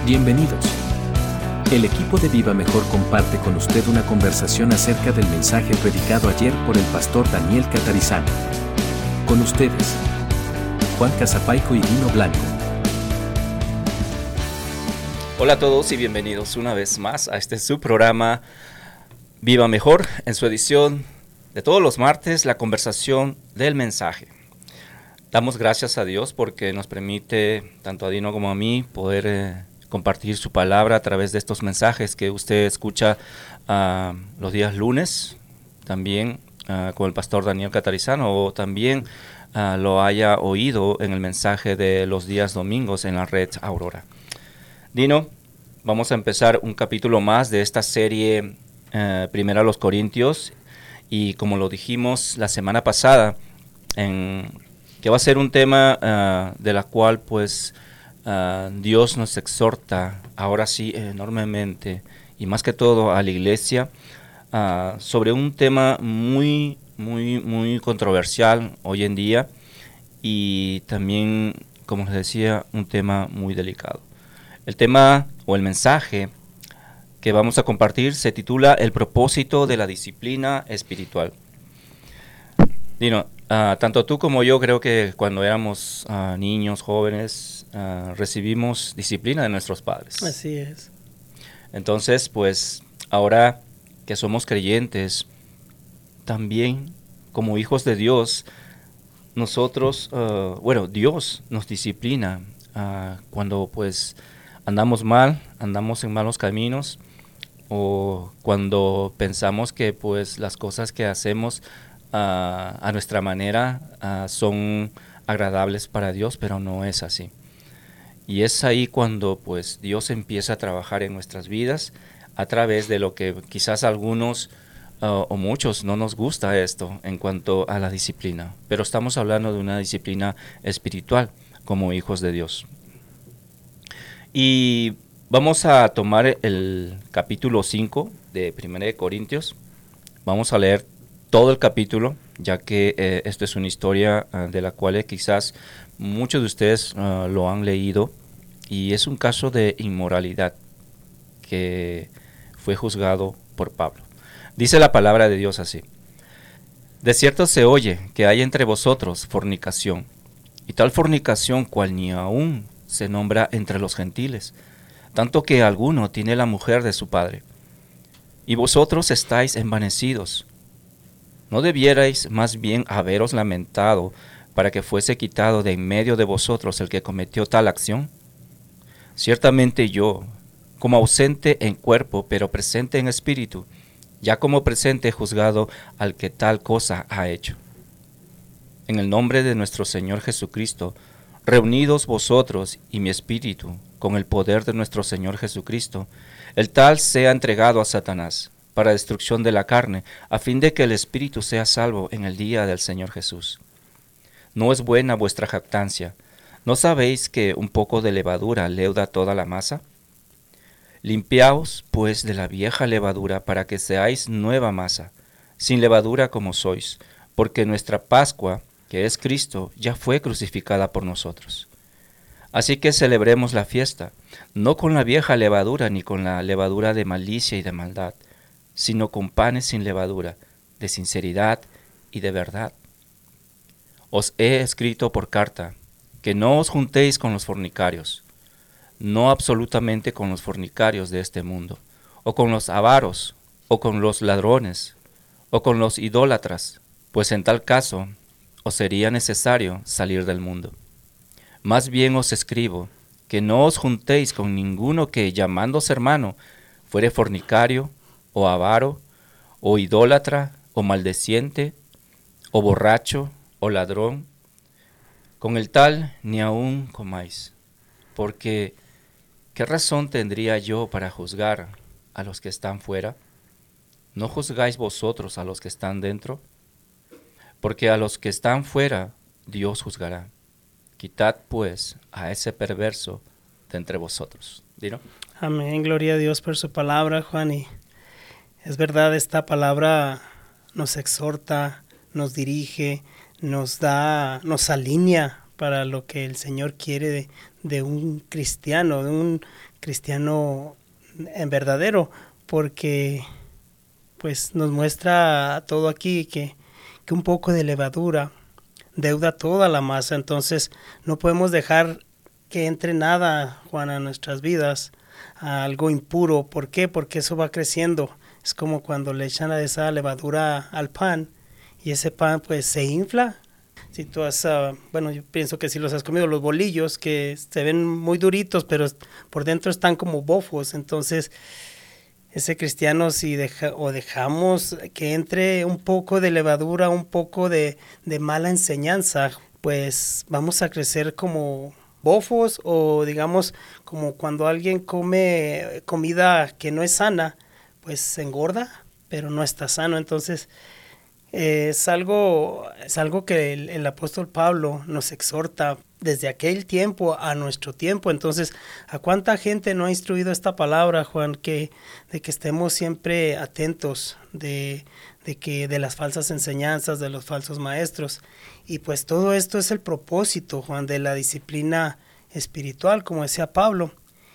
Bienvenidos. El equipo de Viva Mejor comparte con usted una conversación acerca del mensaje predicado ayer por el pastor Daniel Catarizano. Con ustedes, Juan Casapaico y Dino Blanco. Hola a todos y bienvenidos una vez más a este su programa Viva Mejor, en su edición de todos los martes, la conversación del mensaje. Damos gracias a Dios porque nos permite, tanto a Dino como a mí, poder compartir su palabra a través de estos mensajes que usted escucha los días lunes, también con el pastor Daniel Catarizano, o también lo haya oído en el mensaje de los días domingos en la red Aurora. Dino, vamos a empezar un capítulo más de esta serie Primera a los Corintios, y como lo dijimos la semana pasada, que va a ser un tema de la cual pues Dios nos exhorta ahora sí enormemente, y más que todo a la iglesia, sobre un tema muy controversial hoy en día, y también, como les decía, un tema muy delicado. El tema o el mensaje que vamos a compartir se titula El propósito de la disciplina espiritual. Dino, tanto tú como yo creo que cuando éramos niños, jóvenes, recibimos disciplina de nuestros padres. Así es. Entonces, pues, ahora que somos creyentes, también como hijos de Dios, nosotros, Dios nos disciplina cuando pues andamos mal, andamos en malos caminos, o cuando pensamos que pues las cosas que hacemos a nuestra manera son agradables para Dios, pero no es así. Y es ahí cuando pues Dios empieza a trabajar en nuestras vidas a través de lo que quizás algunos o muchos no nos gusta esto en cuanto a la disciplina, pero estamos hablando de una disciplina espiritual como hijos de Dios. Y vamos a tomar el capítulo 5 de 1 Corintios. Vamos a leer todo el capítulo, ya que esto es una historia de la cual quizás muchos de ustedes lo han leído, y es un caso de inmoralidad que fue juzgado por Pablo. Dice la palabra de Dios así: De cierto se oye que hay entre vosotros fornicación, y tal fornicación cual ni aún se nombra entre los gentiles, tanto que alguno tiene la mujer de su padre. Y vosotros estáis envanecidos. ¿No debierais más bien haberos lamentado para que fuese quitado de en medio de vosotros el que cometió tal acción? Ciertamente yo, como ausente en cuerpo, pero presente en espíritu, ya como presente he juzgado al que tal cosa ha hecho. En el nombre de nuestro Señor Jesucristo, reunidos vosotros y mi espíritu, con el poder de nuestro Señor Jesucristo, el tal sea entregado a Satanás, para destrucción de la carne, a fin de que el espíritu sea salvo en el día del Señor Jesús. No es buena vuestra jactancia. ¿No sabéis que un poco de levadura leuda toda la masa? Limpiaos, pues, de la vieja levadura, para que seáis nueva masa, sin levadura como sois, porque nuestra Pascua, que es Cristo, ya fue crucificada por nosotros. Así que celebremos la fiesta, no con la vieja levadura, ni con la levadura de malicia y de maldad, sino con panes sin levadura, de sinceridad y de verdad. Os he escrito por carta, que no os juntéis con los fornicarios, no absolutamente con los fornicarios de este mundo, o con los avaros, o con los ladrones, o con los idólatras, pues en tal caso os sería necesario salir del mundo. Más bien os escribo, que no os juntéis con ninguno que, llamándose hermano, fuere fornicario, o avaro, o idólatra, o maldeciente, o borracho, o ladrón. Con el tal ni aun comáis, porque ¿qué razón tendría yo para juzgar a los que están fuera? ¿No juzgáis vosotros a los que están dentro? Porque a los que están fuera Dios juzgará. Quitad pues a ese perverso de entre vosotros. ¿Dino? Amén, gloria a Dios por su palabra, Juan. Y es verdad, esta palabra nos exhorta, nos dirige, nos alinea para lo que el Señor quiere de un cristiano en verdadero, porque pues nos muestra todo aquí que un poco de levadura deuda toda la masa. Entonces no podemos dejar que entre nada, Juan, a nuestras vidas, a algo impuro. ¿Por qué? Porque eso va creciendo. Es como cuando le echan esa levadura al pan y ese pan pues se infla. Si tú has, bueno, yo pienso que si los has comido, los bolillos que se ven muy duritos, pero por dentro están como bofos. Entonces, ese cristiano, si dejamos que entre un poco de levadura, un poco de mala enseñanza, pues vamos a crecer como bofos, o digamos como cuando alguien come comida que no es sana, pues se engorda, pero no está sano. Entonces, es algo que el apóstol Pablo nos exhorta desde aquel tiempo a nuestro tiempo. Entonces, ¿a cuánta gente no ha instruido esta palabra, Juan? De que estemos siempre atentos de las falsas enseñanzas, de los falsos maestros. Y pues todo esto es el propósito, Juan, de la disciplina espiritual, como decía Pablo.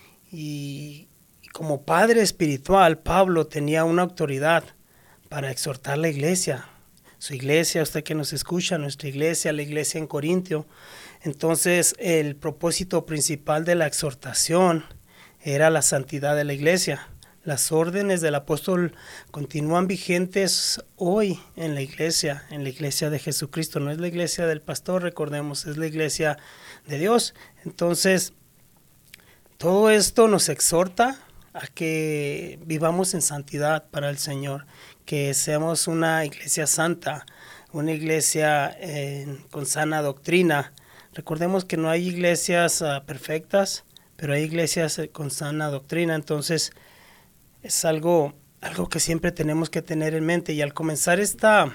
Y como padre espiritual, Pablo tenía una autoridad para exhortar la iglesia. Su iglesia, usted que nos escucha, nuestra iglesia, la iglesia en Corintio. Entonces, el propósito principal de la exhortación era la santidad de la iglesia. Las órdenes del apóstol continúan vigentes hoy en la iglesia de Jesucristo. No es la iglesia del pastor, recordemos, es la iglesia de Dios. Entonces, todo esto nos exhorta a que vivamos en santidad para el Señor, que seamos una iglesia santa, una iglesia con sana doctrina. Recordemos que no hay iglesias perfectas, pero hay iglesias con sana doctrina. Entonces es algo que siempre tenemos que tener en mente. Y al comenzar esta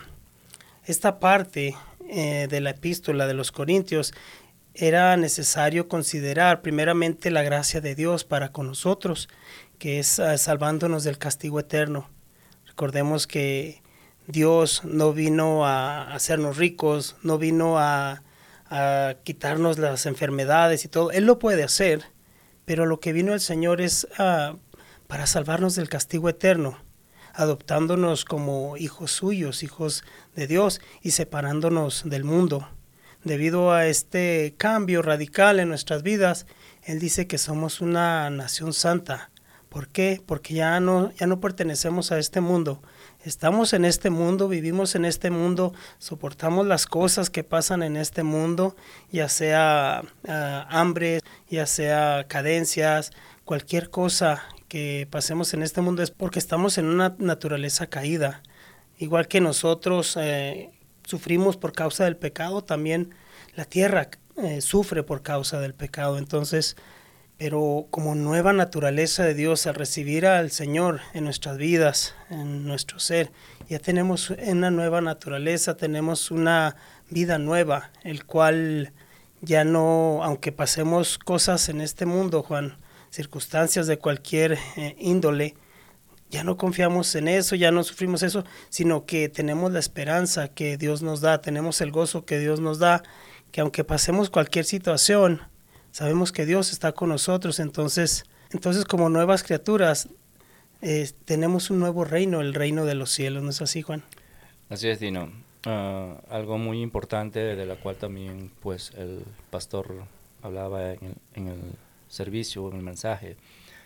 parte de la epístola de los Corintios, era necesario considerar primeramente la gracia de Dios para con nosotros, que es salvándonos del castigo eterno. Recordemos que Dios no vino a hacernos ricos, no vino a quitarnos las enfermedades y todo. Él lo puede hacer, pero lo que vino el Señor es para salvarnos del castigo eterno, adoptándonos como hijos suyos, hijos de Dios, y separándonos del mundo. Debido a este cambio radical en nuestras vidas, Él dice que somos una nación santa. ¿Por qué? Porque ya no pertenecemos a este mundo. Estamos en este mundo, vivimos en este mundo, soportamos las cosas que pasan en este mundo, ya sea hambre, ya sea cadencias, cualquier cosa que pasemos en este mundo es porque estamos en una naturaleza caída. Igual que nosotros sufrimos por causa del pecado, también la tierra sufre por causa del pecado. Entonces, pero como nueva naturaleza de Dios, al recibir al Señor en nuestras vidas, en nuestro ser, ya tenemos una nueva naturaleza, tenemos una vida nueva, el cual ya no, aunque pasemos cosas en este mundo, Juan, circunstancias de cualquier índole, ya no confiamos en eso, ya no sufrimos eso, sino que tenemos la esperanza que Dios nos da, tenemos el gozo que Dios nos da, que aunque pasemos cualquier situación, sabemos que Dios está con nosotros. Entonces como nuevas criaturas, tenemos un nuevo reino, el reino de los cielos. ¿No es así, Juan? Así es, Dino. Algo muy importante de la cual también pues el pastor hablaba en el servicio, en el mensaje,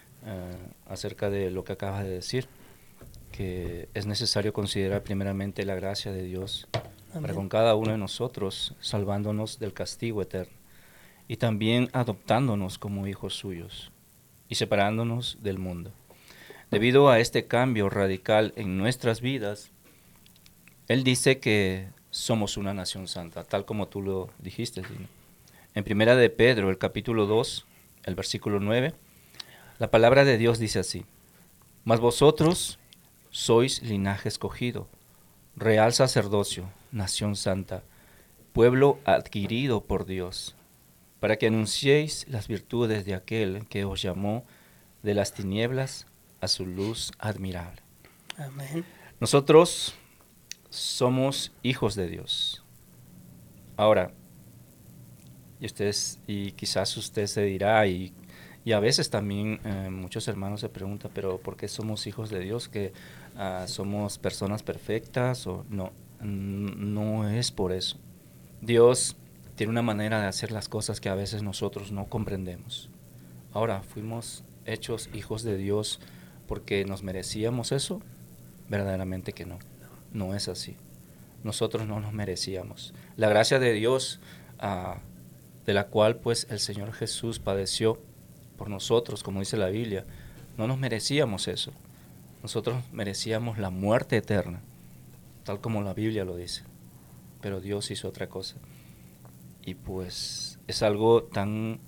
acerca de lo que acabas de decir, que es necesario considerar primeramente la gracia de Dios. Amén. Para con cada uno de nosotros, salvándonos del castigo eterno, y también adoptándonos como hijos suyos y separándonos del mundo. Debido a este cambio radical en nuestras vidas, Él dice que somos una nación santa, tal como tú lo dijiste, Dino. En Primera de Pedro, el capítulo 2, el versículo 9, la palabra de Dios dice así: mas vosotros sois linaje escogido, real sacerdocio, nación santa, pueblo adquirido por Dios, para que anunciéis las virtudes de aquel que os llamó de las tinieblas a su luz admirable. Amén. Nosotros somos hijos de Dios. Ahora, Y quizás usted se dirá, y a veces también muchos hermanos se preguntan, pero ¿por qué somos hijos de Dios? ¿Que somos personas perfectas? O no, no es por eso. Dios tiene una manera de hacer las cosas que a veces nosotros no comprendemos. Ahora, ¿fuimos hechos hijos de Dios porque nos merecíamos eso? Verdaderamente que no. No es así. Nosotros no nos merecíamos. La gracia de Dios, de la cual pues el Señor Jesús padeció por nosotros, como dice la Biblia, no nos merecíamos eso. Nosotros merecíamos la muerte eterna, tal como la Biblia lo dice. Pero Dios hizo otra cosa. Y pues es algo tan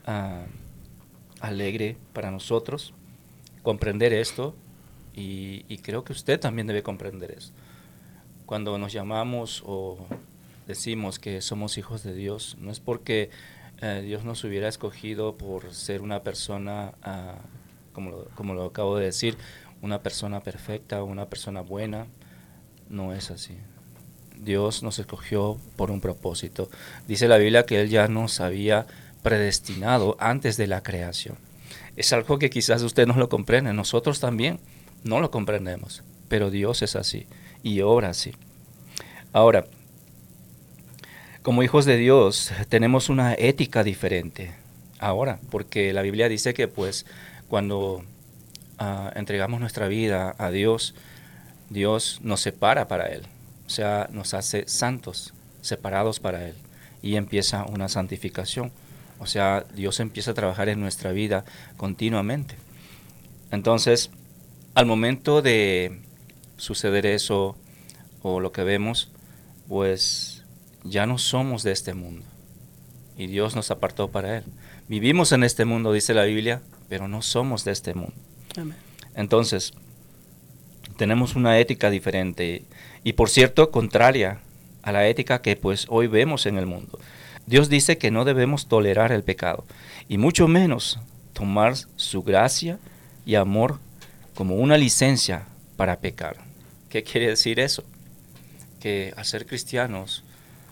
alegre para nosotros comprender esto, y creo que usted también debe comprender eso. Cuando nos llamamos o decimos que somos hijos de Dios, no es porque Dios nos hubiera escogido por ser una persona, como lo acabo de decir, una persona perfecta o una persona buena. No es así. Dios nos escogió por un propósito. Dice la Biblia que Él ya nos había predestinado antes de la creación. Es algo que quizás usted no lo comprende, nosotros también no lo comprendemos, pero Dios es así y obra así. Ahora, como hijos de Dios tenemos una ética diferente ahora, porque la Biblia dice que pues cuando entregamos nuestra vida a Dios, Dios nos separa para Él, o sea, nos hace santos, separados para Él, y empieza una santificación. O sea, Dios empieza a trabajar en nuestra vida continuamente. Entonces, al momento de suceder eso, o lo que vemos, pues ya no somos de este mundo. Y Dios nos apartó para Él. Vivimos en este mundo, dice la Biblia, pero no somos de este mundo. Amén. Entonces, tenemos una ética diferente. Y por cierto, contraria a la ética que pues hoy vemos en el mundo. Dios dice que no debemos tolerar el pecado, y mucho menos tomar su gracia y amor como una licencia para pecar. ¿Qué quiere decir eso? Que al ser cristianos,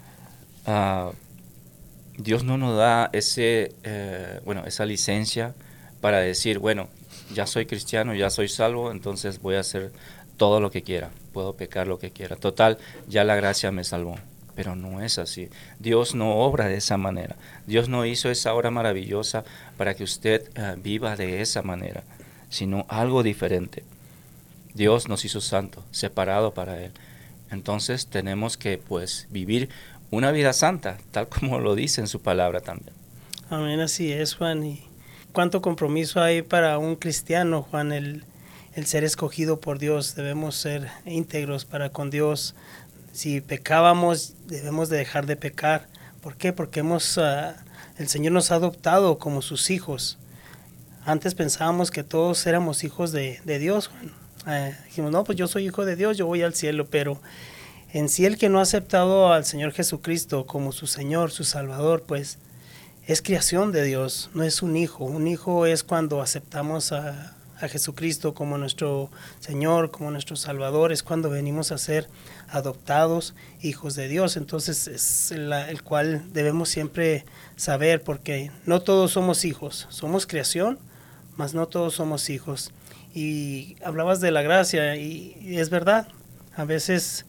Dios no nos da esa licencia para decir, bueno, ya soy cristiano, ya soy salvo, entonces voy a hacer todo lo que quiera, puedo pecar lo que quiera. Total, ya la gracia me salvó. Pero no es así. Dios no obra de esa manera. Dios no hizo esa obra maravillosa para que usted viva de esa manera, sino algo diferente. Dios nos hizo santos, separados para Él. Entonces tenemos que pues vivir una vida santa, tal como lo dice en su palabra también. Amén, así es, Juan. Y cuánto compromiso hay para un cristiano, Juan, el ser escogido por Dios. Debemos ser íntegros para con Dios. Si pecábamos, debemos de dejar de pecar. ¿Por qué? Porque el Señor nos ha adoptado como sus hijos. Antes pensábamos que todos éramos hijos de Dios, Juan. Dijimos, no, pues yo soy hijo de Dios, yo voy al cielo, pero en sí el que no ha aceptado al Señor Jesucristo como su Señor, su Salvador, pues es creación de Dios, no es un hijo. Un hijo es cuando aceptamos a Jesucristo como nuestro Señor, como nuestro Salvador, es cuando venimos a ser adoptados hijos de Dios. Entonces es el cual debemos siempre saber, porque no todos somos hijos, somos creación, mas no todos somos hijos. Y hablabas de la gracia, y es verdad, a veces,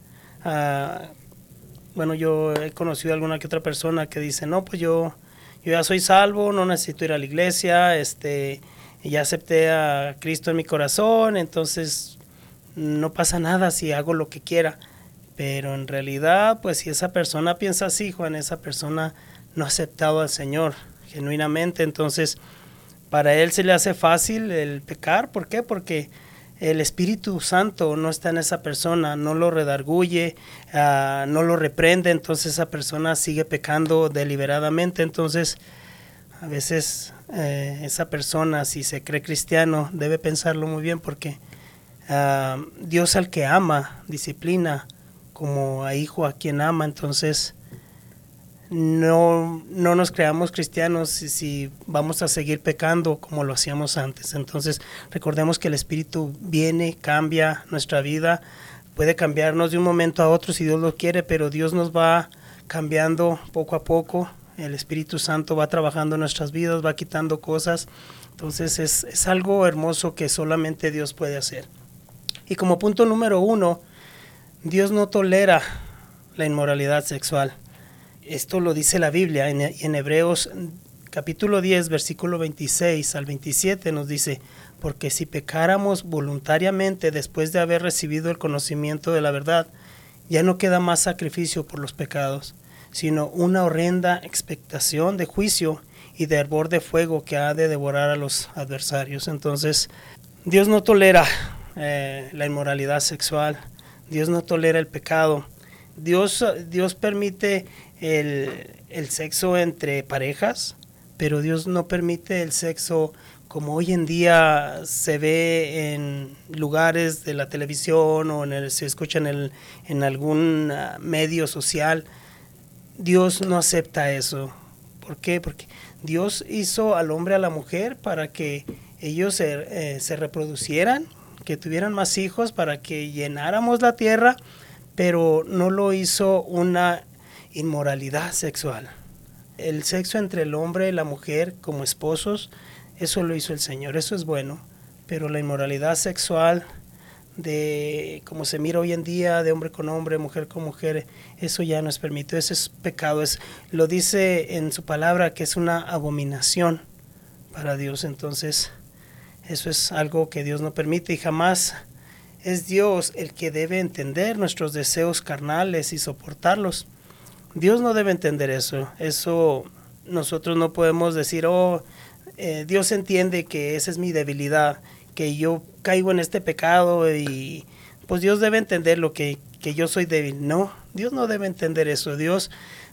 yo he conocido a alguna que otra persona que dice, no, pues yo ya soy salvo, no necesito ir a la iglesia, ya acepté a Cristo en mi corazón, entonces no pasa nada si hago lo que quiera. Pero en realidad, pues si esa persona piensa así, Juan, esa persona no ha aceptado al Señor genuinamente, entonces para él se le hace fácil el pecar. ¿Por qué? Porque el Espíritu Santo no está en esa persona, no lo redarguye, no lo reprende, entonces esa persona sigue pecando deliberadamente. Entonces a veces esa persona, si se cree cristiano, debe pensarlo muy bien, porque Dios al que ama disciplina como a hijo a quien ama. Entonces no nos creamos cristianos si vamos a seguir pecando como lo hacíamos antes. Entonces recordemos que el Espíritu viene, cambia nuestra vida, puede cambiarnos de un momento a otro si Dios lo quiere, pero Dios nos va cambiando poco a poco el Espíritu Santo va trabajando en nuestras vidas, va quitando cosas. Entonces es algo hermoso que solamente Dios puede hacer. Y como punto número 1, Dios no tolera la inmoralidad sexual. Esto lo dice la Biblia en Hebreos capítulo 10, versículo 26 al 27 nos dice: porque si pecáramos voluntariamente después de haber recibido el conocimiento de la verdad, ya no queda más sacrificio por los pecados, sino una horrenda expectación de juicio y de hervor de fuego que ha de devorar a los adversarios. Entonces, Dios no tolera la inmoralidad sexual, Dios no tolera el pecado. Dios permite el sexo entre parejas, pero Dios no permite el sexo como hoy en día se ve en lugares de la televisión o se escucha en algún medio social. Dios no acepta eso. ¿Por qué? Porque Dios hizo al hombre y a la mujer para que ellos se reproducieran, que tuvieran más hijos, para que llenáramos la tierra, pero no lo hizo una inmoralidad sexual. El sexo entre el hombre y la mujer como esposos, eso lo hizo el Señor, eso es bueno, pero la inmoralidad sexual de como se mira hoy en día, de hombre con hombre, mujer con mujer, eso ya no es permitido, eso es pecado, lo dice en su palabra que es una abominación para Dios. Entonces eso es algo que Dios no permite, y jamás es Dios el que debe entender nuestros deseos carnales y soportarlos. Dios no debe entender eso nosotros no podemos decir, Dios entiende que esa es mi debilidad, que yo caigo en este pecado y pues Dios debe entender que yo soy débil. No, Dios no debe entender eso. Dios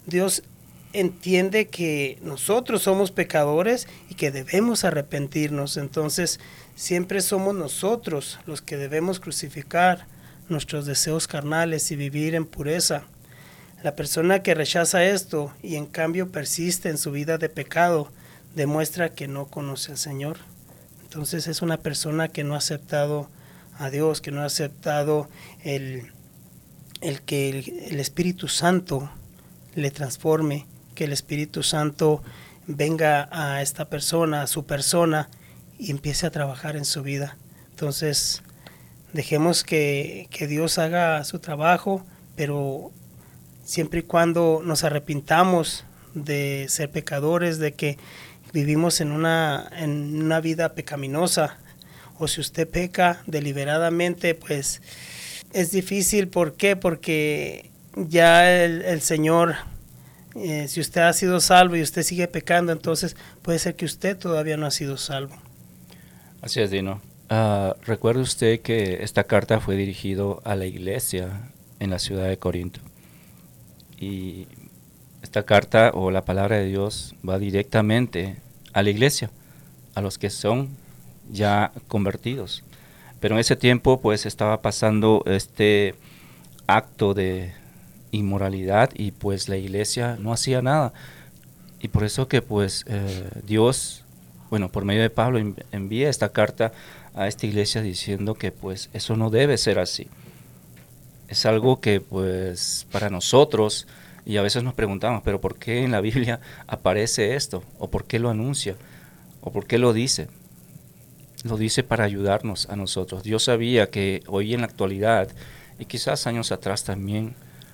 entiende que nosotros somos pecadores y que debemos arrepentirnos. Entonces siempre somos nosotros los que debemos crucificar nuestros deseos carnales y vivir en pureza. La persona que rechaza esto y en cambio persiste en su vida de pecado demuestra que no conoce al Señor. Entonces es una persona que no ha aceptado a Dios, que no ha aceptado el que el Espíritu Santo le transforme, que el Espíritu Santo venga a esta persona, a su persona, y empiece a trabajar en su vida. Entonces dejemos que Dios haga su trabajo, pero siempre y cuando nos arrepintamos de ser pecadores, de que vivimos en una vida pecaminosa, o si usted peca deliberadamente, pues es difícil. ¿Por qué? Porque ya el Señor, si usted ha sido salvo y usted sigue pecando, entonces puede ser que usted todavía no ha sido salvo. Así es, Dino. Recuerde usted que esta carta fue dirigida a la iglesia en la ciudad de Corinto. Y esta carta o la palabra de Dios va directamente a la iglesia, a los que son ya convertidos. Pero en ese tiempo pues estaba pasando este acto de inmoralidad y pues la iglesia no hacía nada. Y por eso que pues Dios, por medio de Pablo envía esta carta a esta iglesia diciendo que pues eso no debe ser así. Es algo que pues para nosotros, y a veces nos preguntamos, pero ¿por qué en la Biblia aparece esto? ¿O por qué lo anuncia? ¿O por qué lo dice? Lo dice para ayudarnos a nosotros. Dios sabía que hoy en la actualidad, y quizás años atrás también,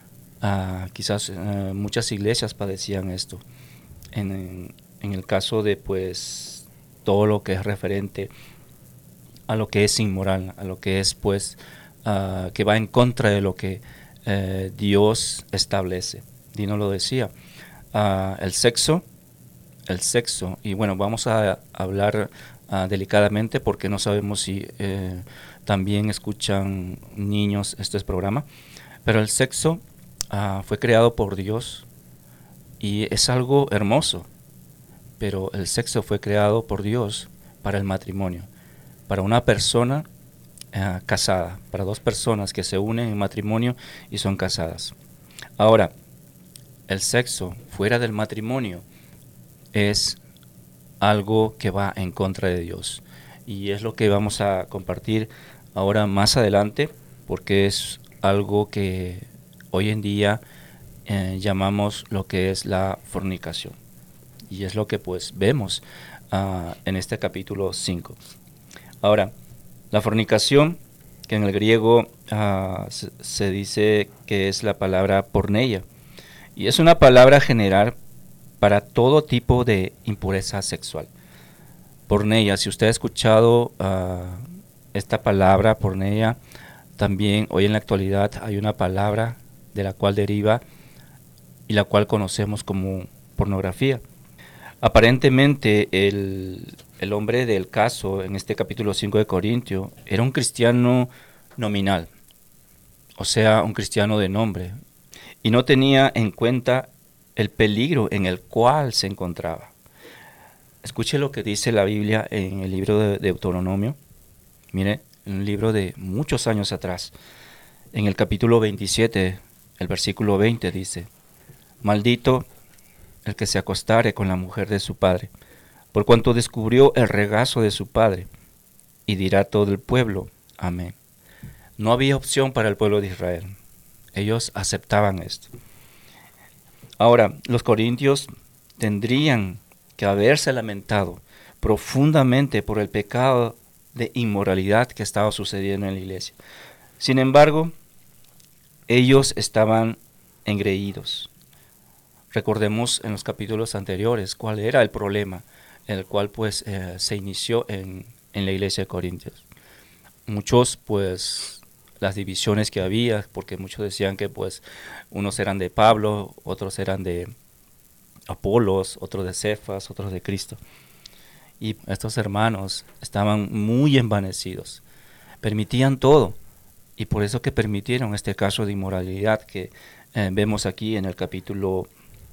muchas iglesias padecían esto. En el caso de pues todo lo que es referente a lo que es inmoral, a lo que es pues que va en contra de lo que Dios establece. Dino lo decía, el sexo, y vamos a hablar delicadamente porque no sabemos si también escuchan niños este programa, pero el sexo fue creado por Dios y es algo hermoso, pero el sexo fue creado por Dios para el matrimonio, para una persona casada, para dos personas que se unen en matrimonio y son casadas. Ahora, el sexo fuera del matrimonio es algo que va en contra de Dios, y es lo que vamos a compartir ahora más adelante, porque es algo que hoy en día llamamos lo que es la fornicación. Y es lo que pues vemos en este capítulo 5. Ahora, la fornicación, que en el griego se dice que es la palabra porneia, y es una palabra general para todo tipo de impureza sexual. Porneia, si usted ha escuchado esta palabra porneia, también hoy en la actualidad hay una palabra de la cual deriva y la cual conocemos como pornografía. Aparentemente el hombre del caso en este capítulo 5 de Corintios era un cristiano nominal, o sea, un cristiano de nombre, y no tenía en cuenta el peligro en el cual se encontraba. Escuche lo que dice la Biblia en el libro de Deuteronomio. Mire, en un libro de muchos años atrás, en el capítulo 27, el versículo 20 dice: maldito el que se acostare con la mujer de su padre, por cuanto descubrió el regazo de su padre. Y dirá todo el pueblo: amén. No había opción para el pueblo de Israel. Ellos aceptaban esto. Ahora, los corintios tendrían que haberse lamentado profundamente por el pecado de inmoralidad que estaba sucediendo en la iglesia. Sin embargo, ellos estaban engreídos. Recordemos en los capítulos anteriores cuál era el problema en el cual pues se inició en la iglesia de Corintios. Muchos pues las divisiones que había, porque muchos decían que pues unos eran de Pablo, otros eran de Apolos, otros de Cefas, otros de Cristo. Y estos hermanos estaban muy envanecidos, permitían todo, y por eso que permitieron este caso de inmoralidad que vemos aquí en el capítulo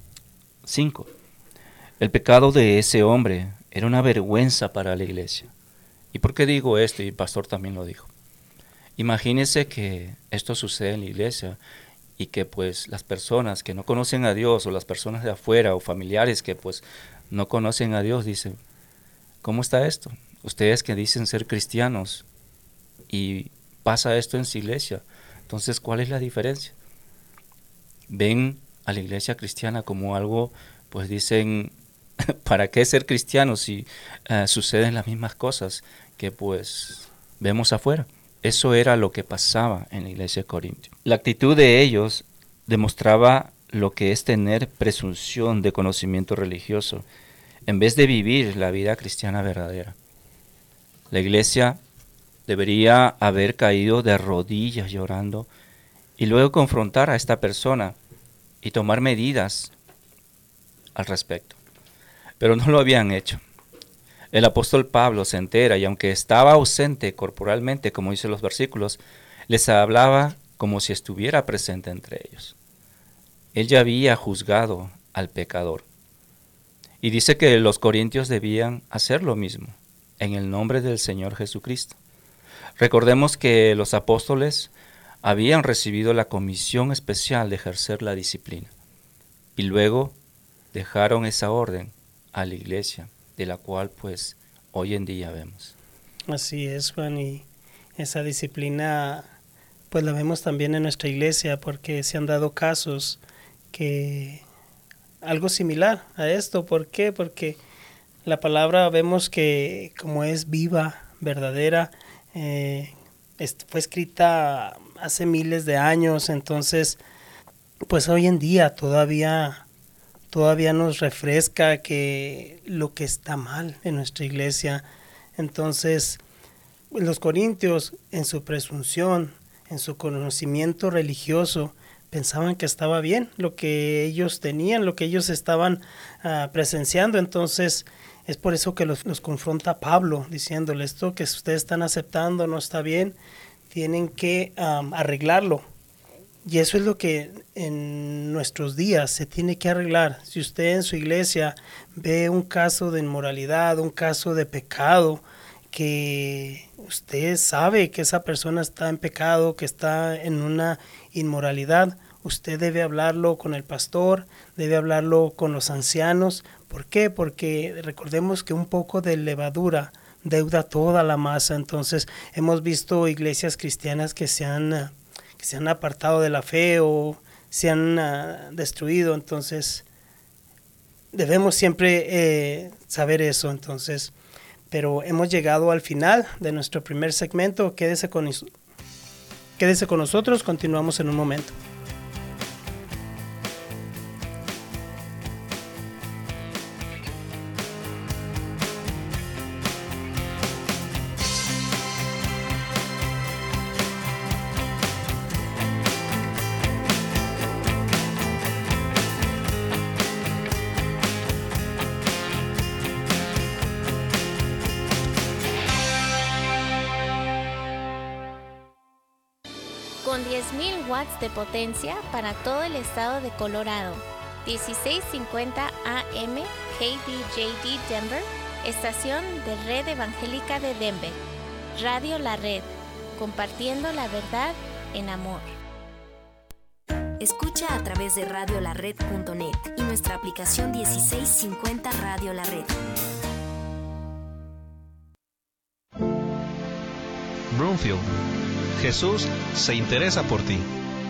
5. El pecado de ese hombre era una vergüenza para la iglesia. ¿Y por qué digo esto? Y el pastor también lo dijo. Imagínese que esto sucede en la iglesia y que pues las personas que no conocen a Dios, o las personas de afuera, o familiares que pues no conocen a Dios, dicen: ¿cómo está esto? Ustedes que dicen ser cristianos y pasa esto en su iglesia. Entonces, ¿cuál es la diferencia? Ven a la iglesia cristiana como algo, pues dicen, ¿para qué ser cristianos si suceden las mismas cosas que pues vemos afuera? Eso era lo que pasaba en la iglesia de Corintio. La actitud de ellos demostraba lo que es tener presunción de conocimiento religioso, en vez de vivir la vida cristiana verdadera. La iglesia debería haber caído de rodillas llorando y luego confrontar a esta persona y tomar medidas al respecto. Pero no lo habían hecho. El apóstol Pablo se entera y aunque estaba ausente corporalmente, como dicen los versículos, les hablaba como si estuviera presente entre ellos. Él ya había juzgado al pecador. Y dice que los corintios debían hacer lo mismo, en el nombre del Señor Jesucristo. Recordemos que los apóstoles habían recibido la comisión especial de ejercer la disciplina. Y luego dejaron esa orden a la iglesia, de la cual pues hoy en día vemos. Así es, Juan, y esa disciplina pues la vemos también en nuestra iglesia, porque se han dado casos que algo similar a esto. ¿Por qué? Porque la palabra vemos que como es viva, verdadera, fue escrita hace miles de años, entonces pues hoy en día todavía nos refresca que lo que está mal en nuestra iglesia. Entonces los corintios, en su presunción, en su conocimiento religioso, pensaban que estaba bien lo que ellos tenían, lo que ellos estaban presenciando. Entonces es por eso que los confronta Pablo, diciéndole: esto que ustedes están aceptando no está bien, tienen que arreglarlo. Y eso es lo que en nuestros días se tiene que arreglar. Si usted en su iglesia ve un caso de inmoralidad, un caso de pecado, que usted sabe que esa persona está en pecado, que está en una inmoralidad, usted debe hablarlo con el pastor, debe hablarlo con los ancianos. ¿Por qué? Porque recordemos que un poco de levadura deuda toda la masa. Entonces hemos visto iglesias cristianas que se han apartado de la fe o se han destruido. Entonces debemos siempre saber eso. Entonces, pero hemos llegado al final de nuestro primer segmento. Quédese con nosotros, continuamos en un momento. Con 10.000 watts de potencia para todo el estado de Colorado. 1650 AM KBJD Denver, estación de Red Evangélica de Denver. Radio La Red, compartiendo la verdad en amor. Escucha a través de radiolared.net y nuestra aplicación 1650 Radio La Red. Broomfield. Jesús se interesa por ti.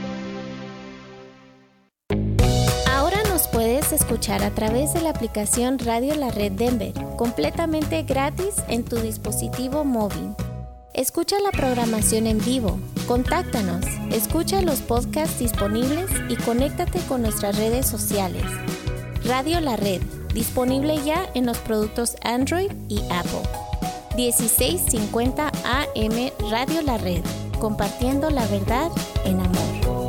Ahora nos puedes escuchar a través de la aplicación Radio La Red Denver, completamente gratis en tu dispositivo móvil. Escucha la programación en vivo, contáctanos, escucha los podcasts disponibles y conéctate con nuestras redes sociales. Radio La Red, disponible ya en los productos Android y Apple. 1650 AM Radio La Red, compartiendo la verdad en amor.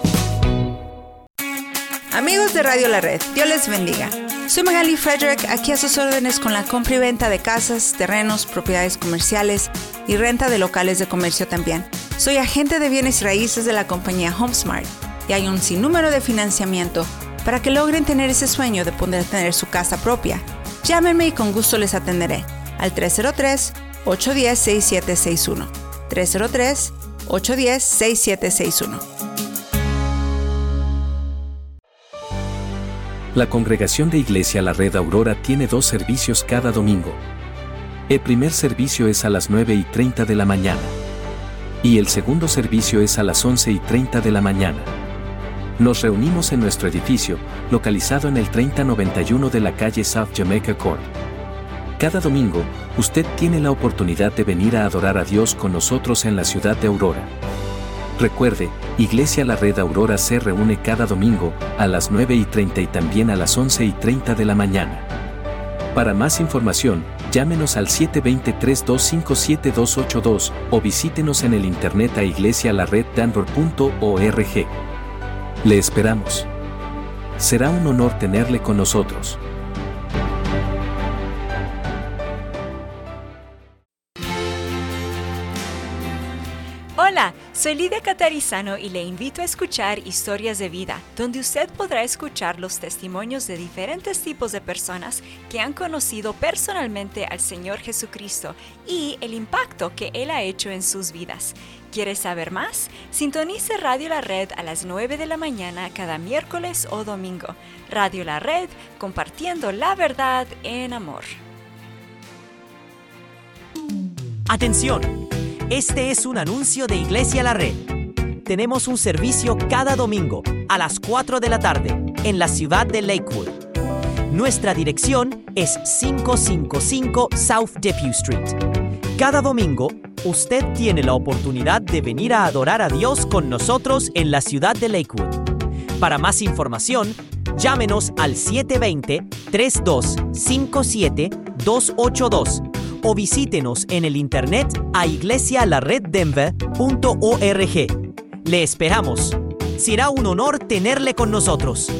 Amigos de Radio La Red, Dios les bendiga. Soy Magali Frederick, aquí a sus órdenes con la compra y venta de casas, terrenos, propiedades comerciales y renta de locales de comercio también. Soy agente de bienes raíces de la compañía HomeSmart y hay un sinnúmero de financiamiento para que logren tener ese sueño de poder tener su casa propia. Llámenme y con gusto les atenderé al 303-810-6761. 303-810-6761. La Congregación de Iglesia La Red Aurora tiene 2 servicios cada domingo. El primer servicio es a las 9:30 de la mañana. Y el segundo servicio es a las 11:30 de la mañana. Nos reunimos en nuestro edificio, localizado en el 3091 de la calle South Jamaica Court. Cada domingo, usted tiene la oportunidad de venir a adorar a Dios con nosotros en la ciudad de Aurora. Recuerde, Iglesia La Red Aurora se reúne cada domingo a las 9:30 y también a las 11:30 de la mañana. Para más información, llámenos al 720-325-7282 o visítenos en el internet a iglesialareddenver.org. Le esperamos. Será un honor tenerle con nosotros. Hola, soy Lidia Catarizano y le invito a escuchar Historias de Vida, donde usted podrá escuchar los testimonios de diferentes tipos de personas que han conocido personalmente al Señor Jesucristo y el impacto que Él ha hecho en sus vidas. ¿Quiere saber más? Sintonice Radio La Red a las 9 de la mañana cada miércoles o domingo. Radio La Red, compartiendo la verdad en amor. ¡Atención! Este es un anuncio de Iglesia La Red. Tenemos un servicio cada domingo a las 4 de la tarde en la ciudad de Lakewood. Nuestra dirección es 555 South Depew Street. Cada domingo, usted tiene la oportunidad de venir a adorar a Dios con nosotros en la ciudad de Lakewood. Para más información, llámenos al 720-3257-282 o visítenos en el internet a iglesialareddenver.org. Le esperamos. Será un honor tenerle con nosotros.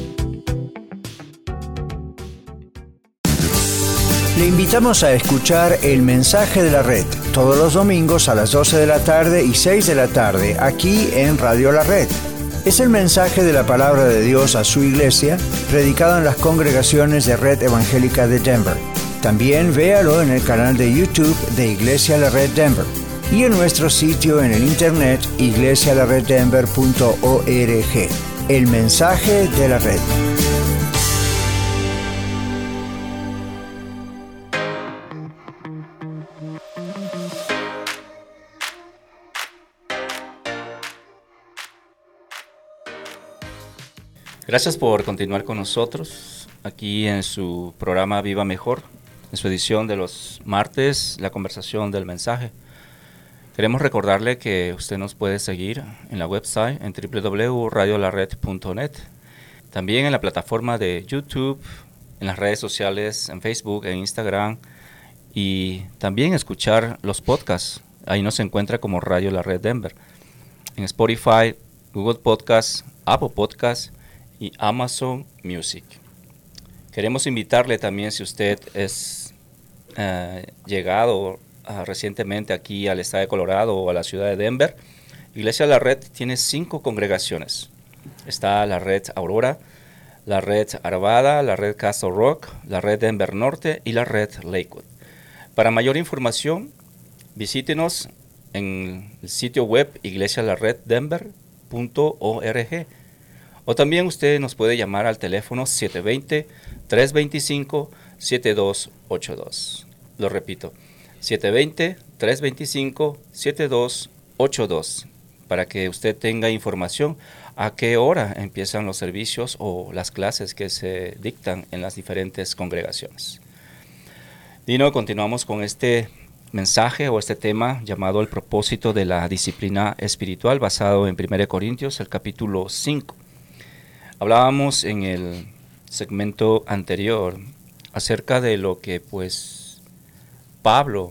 Le invitamos a escuchar El Mensaje de la Red todos los domingos a las 12 de la tarde y 6 de la tarde aquí en Radio La Red. Es el mensaje de la palabra de Dios a su iglesia, predicado en las congregaciones de Red Evangélica de Denver. También véalo en el canal de YouTube de Iglesia La Red Denver y en nuestro sitio en el internet iglesialareddenver.org. El mensaje de la red. Gracias por continuar con nosotros aquí en su programa Viva Mejor, en su edición de los martes, la conversación del mensaje. Queremos recordarle que usted nos puede seguir en la website en www.radiolared.net, también en la plataforma de YouTube, en las redes sociales, en Facebook, en Instagram, y también escuchar los podcasts. Ahí nos encuentra como Radio La Red Denver, en Spotify, Google Podcasts, Apple Podcasts y Amazon Music. Queremos invitarle también, si usted es llegado recientemente aquí al estado de Colorado o a la ciudad de Denver, Iglesia La Red tiene 5 congregaciones. Está la Red Aurora, la Red Arvada, la Red Castle Rock, la Red Denver Norte y la Red Lakewood. Para mayor información, visítenos en el sitio web iglesialareddenver.org, o también usted nos puede llamar al teléfono 720-325-7282. Lo repito, 720-325-7282, para que usted tenga información a qué hora empiezan los servicios o las clases que se dictan en las diferentes congregaciones. Dino, continuamos con este mensaje o este tema llamado el propósito de la disciplina espiritual, basado en 1 Corintios, el capítulo 5. Hablábamos en el segmento anterior acerca de lo que pues Pablo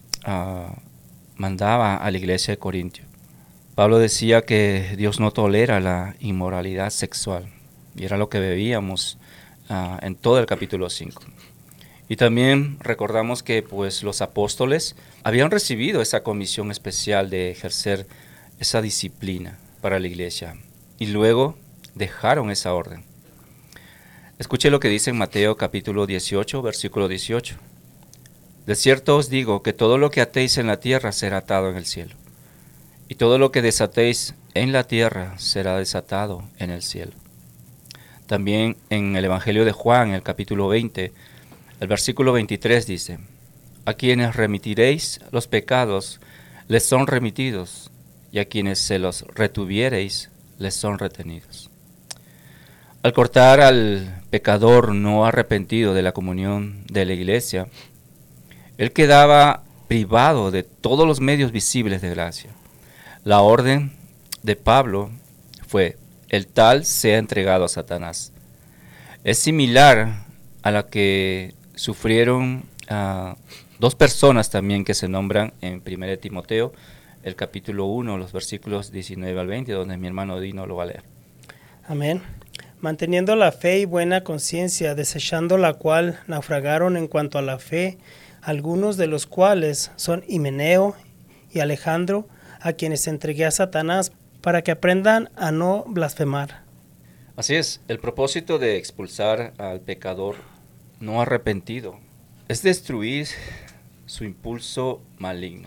mandaba a la iglesia de Corintio. Pablo decía que Dios no tolera la inmoralidad sexual, y era lo que veíamos en todo el capítulo 5. Y también recordamos que pues los apóstoles habían recibido esa comisión especial de ejercer esa disciplina para la iglesia, y luego dejaron esa orden. Escuche lo que dice en Mateo capítulo 18, versículo 18. De cierto os digo que todo lo que atéis en la tierra será atado en el cielo, y todo lo que desatéis en la tierra será desatado en el cielo. También en el Evangelio de Juan, el capítulo 20, el versículo 23 dice: a quienes remitiréis los pecados, les son remitidos, y a quienes se los retuviereis, les son retenidos. Al cortar al pecador no arrepentido de la comunión de la iglesia, él quedaba privado de todos los medios visibles de gracia. La orden de Pablo fue: el tal sea entregado a Satanás. Es similar a la que sufrieron 2 personas también que se nombran en 1 Timoteo, el capítulo 1, los versículos 19 al 20, donde mi hermano Dino lo va a leer. Amén. Manteniendo la fe y buena conciencia, desechando la cual naufragaron en cuanto a la fe, algunos de los cuales son Himeneo y Alejandro, a quienes entregué a Satanás, para que aprendan a no blasfemar. Así es, el propósito de expulsar al pecador no arrepentido es destruir su impulso maligno.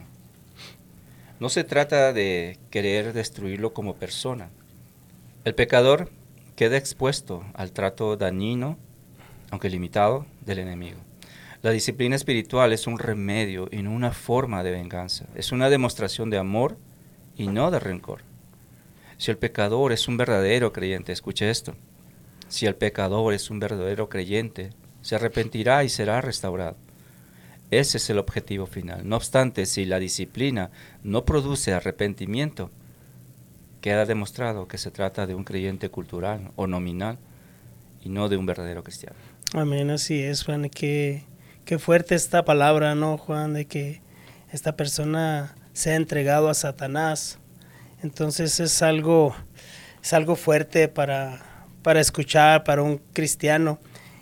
No se trata de querer destruirlo como persona. El pecador queda expuesto al trato dañino, aunque limitado, del enemigo. La disciplina espiritual es un remedio y no una forma de venganza. Es una demostración de amor y no de rencor. Si el pecador es un verdadero creyente, escuche esto, si el pecador es un verdadero creyente, se arrepentirá y será restaurado. Ese es el objetivo final. No obstante, si la disciplina no produce arrepentimiento, queda demostrado que se trata de un creyente cultural o nominal y no de un verdadero cristiano. Amén, así es, Juan. Qué fuerte esta palabra, ¿no, Juan? De que esta persona se ha entregado a Satanás. Entonces es algo fuerte para escuchar para un cristiano,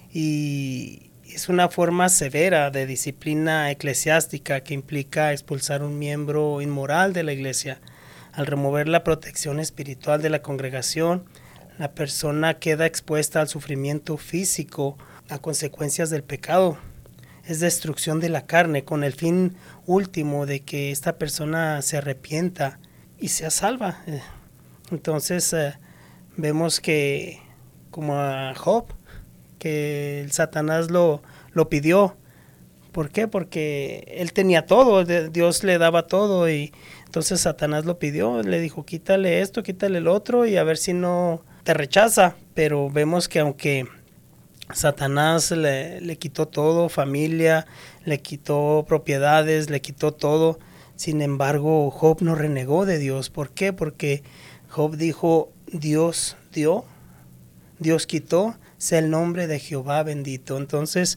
y es una forma severa de disciplina eclesiástica que implica expulsar un miembro inmoral de la iglesia. Al remover la protección espiritual de la congregación, la persona queda expuesta al sufrimiento físico a consecuencias del pecado. Es destrucción de la carne, con el fin último de que esta persona se arrepienta y sea salva. Entonces vemos que, como a Job, que el Satanás lo pidió. ¿Por qué? Porque él tenía todo, Dios le daba todo, y entonces Satanás lo pidió, le dijo: quítale esto, quítale el otro, y a ver si no te rechaza. pero vemos que aunque Satanás le quitó todo, familia, le quitó propiedades, le quitó todo, sin embargo Job no renegó de Dios. ¿Por qué? Porque Job dijo, Dios dio, Dios quitó, sea el nombre de Jehová bendito. Entonces,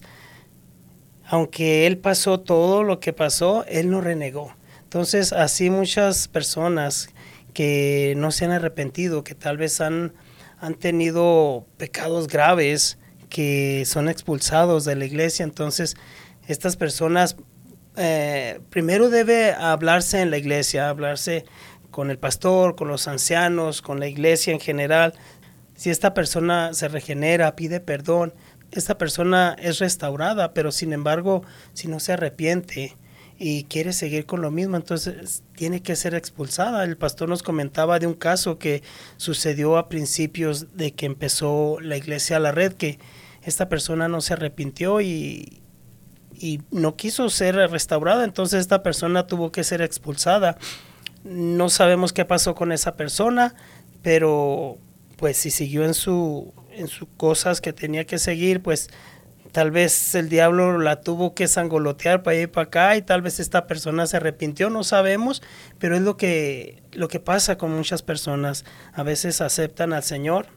aunque él pasó todo lo que pasó, él no renegó. Entonces, así muchas personas que no se han arrepentido, que tal vez han tenido pecados graves, que son expulsados de la iglesia, entonces estas personas primero debe hablarse en la iglesia, hablarse con el pastor, con los ancianos, con la iglesia en general. Si esta persona se regenera, pide perdón, esta persona es restaurada, pero sin embargo, si no se arrepiente y quiere seguir con lo mismo, entonces tiene que ser expulsada. El pastor nos comentaba de un caso que sucedió a principios de que empezó la iglesia La Red, que esta persona no se arrepintió y no quiso ser restaurada, entonces esta persona tuvo que ser expulsada. No sabemos qué pasó con esa persona, pero pues si siguió en sus cosas que tenía que seguir, pues tal vez el diablo la tuvo que sangolotear para allá y para acá, y tal vez esta persona se arrepintió, no sabemos, pero es lo que pasa con muchas personas. A veces aceptan al Señor,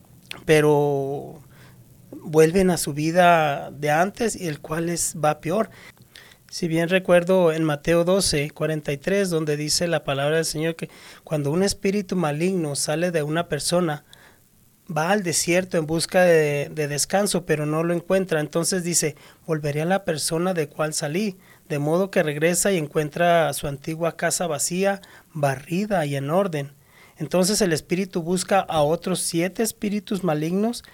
pero vuelven a su vida de antes, y el cual va peor. Si bien recuerdo en Mateo 12:43, donde dice la palabra del Señor que cuando un espíritu maligno sale de una persona, va al desierto en busca de descanso, pero no lo encuentra. Entonces dice, volveré a la persona de cual salí, de modo que regresa y encuentra su antigua casa vacía, barrida y en orden. Entonces el espíritu busca a otros 7 espíritus malignos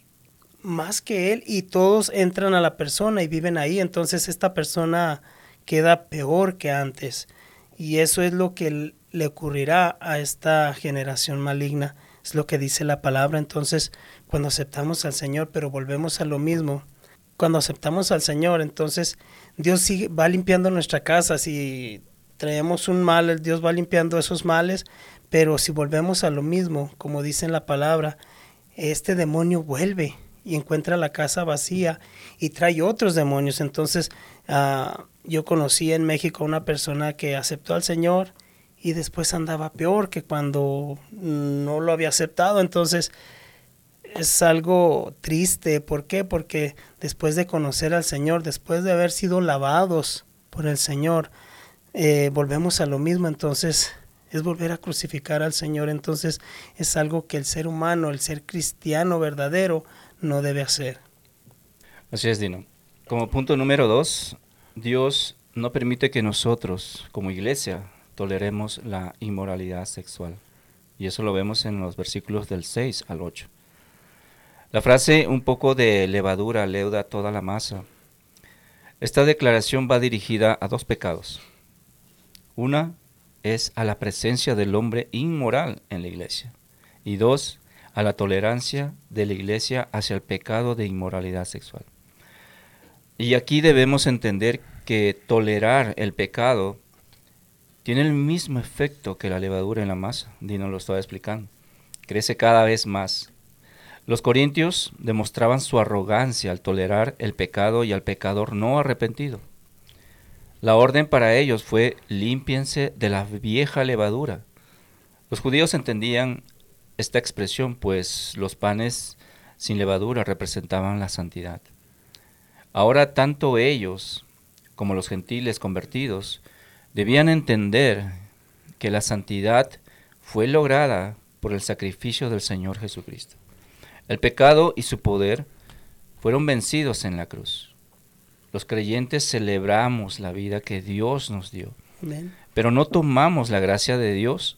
más que él, y todos entran a la persona y viven ahí. Entonces esta persona queda peor que antes, y eso es lo que le ocurrirá a esta generación maligna. Es lo que dice la palabra. Entonces, cuando aceptamos al Señor, pero volvemos a lo mismo, cuando aceptamos al Señor, entonces Dios va limpiando nuestra casa. Si traemos un mal, Dios va limpiando esos males, pero si volvemos a lo mismo, como dice en la palabra, este demonio vuelve y encuentra la casa vacía y trae otros demonios. Entonces, yo conocí en México a una persona que aceptó al Señor y después andaba peor que cuando no lo había aceptado. Entonces, es algo triste. ¿Por qué? Porque después de conocer al Señor, después de haber sido lavados por el Señor, volvemos a lo mismo. Entonces, es volver a crucificar al Señor. Entonces, es algo que el ser humano, el ser cristiano verdadero, no debe hacer. Así es, Dino. Como punto número 2, Dios no permite que nosotros, como iglesia, toleremos la inmoralidad sexual. Y eso lo vemos en los versículos del 6 al 8. La frase, un poco de levadura leuda toda la masa. Esta declaración va dirigida a 2 pecados. Una es a la presencia del hombre inmoral en la iglesia. Y 2, a la tolerancia de la iglesia hacia el pecado de inmoralidad sexual. Y aquí debemos entender que tolerar el pecado tiene el mismo efecto que la levadura en la masa. Dino lo estaba explicando. Crece cada vez más. Los corintios demostraban su arrogancia al tolerar el pecado y al pecador no arrepentido. La orden para ellos fue: límpiense de la vieja levadura. Los judíos entendían esta expresión, pues los panes sin levadura representaban la santidad. Ahora tanto ellos como los gentiles convertidos debían entender que la santidad fue lograda por el sacrificio del Señor Jesucristo. El pecado y su poder fueron vencidos en la cruz. Los creyentes celebramos la vida que Dios nos dio, Amén. Pero no tomamos la gracia de Dios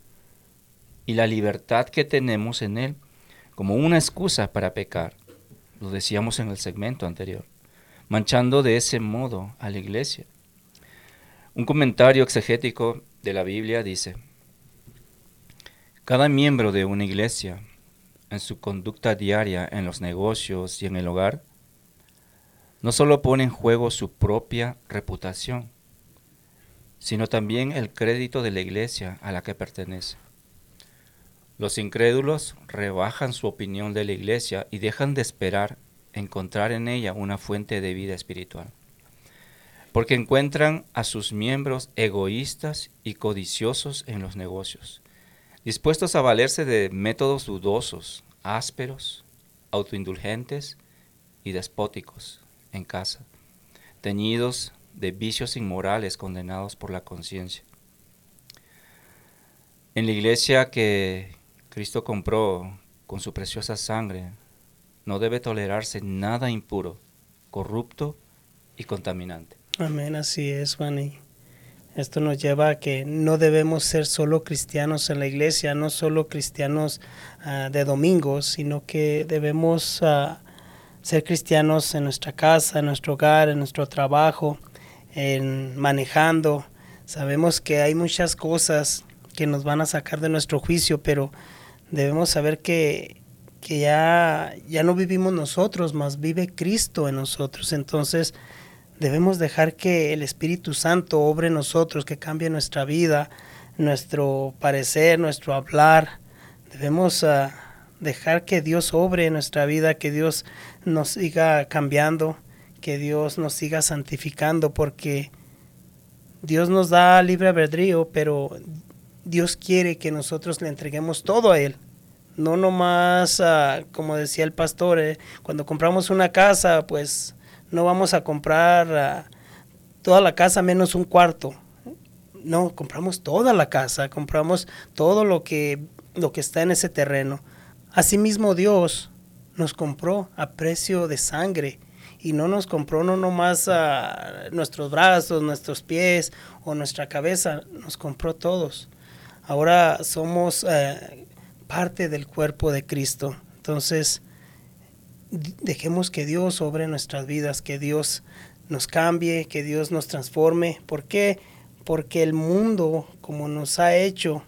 y la libertad que tenemos en Él como una excusa para pecar. Lo decíamos en el segmento anterior, manchando de ese modo a la iglesia. Un comentario exegético de la Biblia dice: cada miembro de una iglesia, en su conducta diaria en los negocios y en el hogar, no solo pone en juego su propia reputación, sino también el crédito de la iglesia a la que pertenece. Los incrédulos rebajan su opinión de la iglesia y dejan de esperar encontrar en ella una fuente de vida espiritual, porque encuentran a sus miembros egoístas y codiciosos en los negocios, dispuestos a valerse de métodos dudosos, ásperos, autoindulgentes y despóticos en casa, teñidos de vicios inmorales condenados por la conciencia. En la iglesia que Cristo compró con su preciosa sangre, no debe tolerarse nada impuro, corrupto y contaminante. Amén, así es, Juan. Y esto nos lleva a que no debemos ser solo cristianos en la iglesia, no solo cristianos de domingos, sino que debemos ser cristianos en nuestra casa, en nuestro hogar, en nuestro trabajo, en manejando. Sabemos que hay muchas cosas que nos van a sacar de nuestro juicio, pero debemos saber que ya no vivimos nosotros, más vive Cristo en nosotros. Entonces debemos dejar que el Espíritu Santo obre en nosotros, que cambie nuestra vida, nuestro parecer, nuestro hablar. Debemos dejar que Dios obre en nuestra vida, que Dios nos siga cambiando, que Dios nos siga santificando, porque Dios nos da libre albedrío, pero Dios quiere que nosotros le entreguemos todo a Él. No nomás, como decía el pastor, cuando compramos una casa, pues no vamos a comprar toda la casa menos un cuarto. No, compramos toda la casa, compramos todo lo que está en ese terreno. Asimismo Dios nos compró a precio de sangre, y no nos compró no nomás nuestros brazos, nuestros pies o nuestra cabeza, nos compró todos. Ahora somos parte del cuerpo de Cristo. Entonces, dejemos que Dios obre en nuestras vidas, que Dios nos cambie, que Dios nos transforme. ¿Por qué? Porque el mundo, como nos ha hecho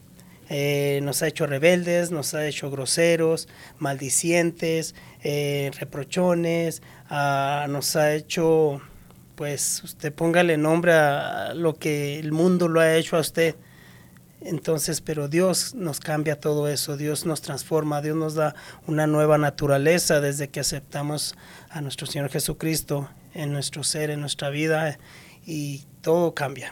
rebeldes, nos ha hecho groseros, maldicientes, reprochones, nos ha hecho, pues usted póngale nombre a lo que el mundo lo ha hecho a usted. Entonces, pero Dios nos cambia todo eso, Dios nos transforma, Dios nos da una nueva naturaleza desde que aceptamos a nuestro Señor Jesucristo en nuestro ser, en nuestra vida, y todo cambia